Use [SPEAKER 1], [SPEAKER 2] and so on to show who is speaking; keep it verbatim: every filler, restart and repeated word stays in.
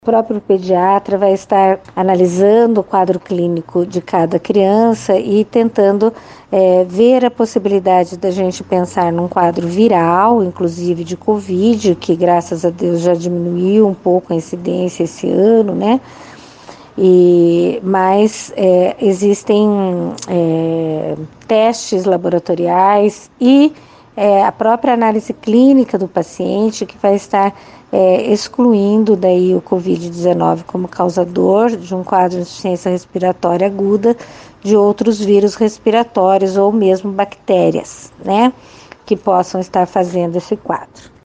[SPEAKER 1] O próprio pediatra vai estar analisando o quadro clínico de cada criança e tentando é, ver a possibilidade da gente pensar num quadro viral, inclusive de Covid, que graças a Deus já diminuiu um pouco a incidência esse ano, né? E, mas é, existem é, testes laboratoriais e é, a própria análise clínica do paciente que vai estar é, excluindo daí o covid dezenove como causador de um quadro de insuficiência respiratória aguda de outros vírus respiratórios ou mesmo bactérias, né, que possam estar fazendo esse quadro.